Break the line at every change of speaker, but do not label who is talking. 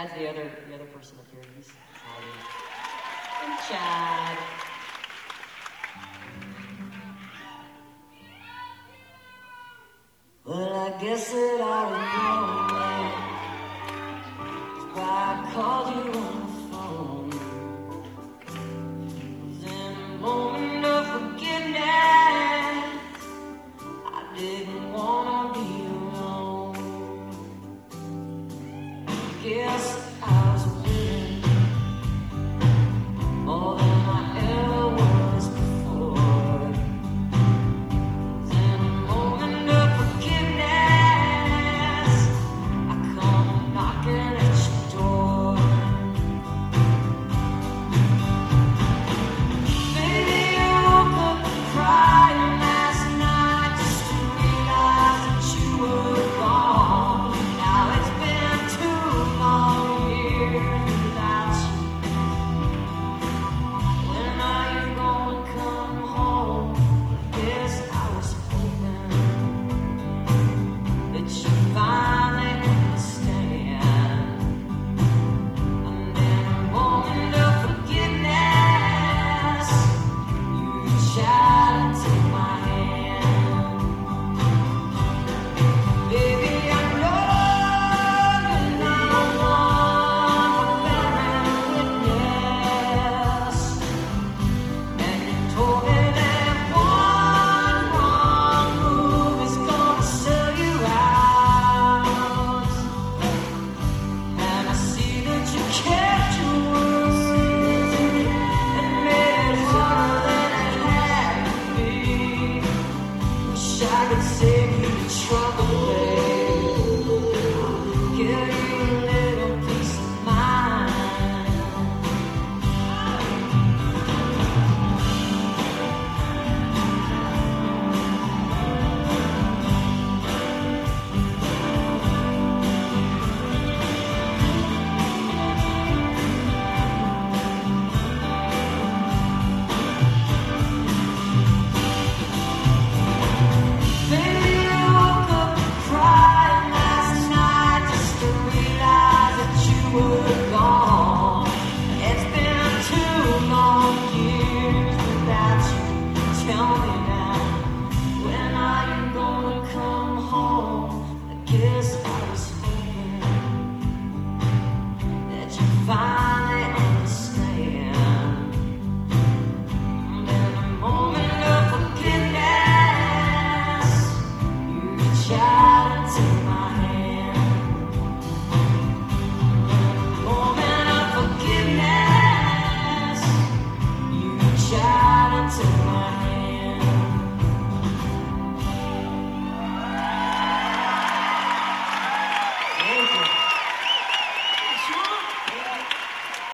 Chad's the other person up here. He's hiding. And Chad. Well, I guess that I was wrong. That's why I called you on the phone. Was in a moment of forgiveness. I didn't wanna be alone. Guess I was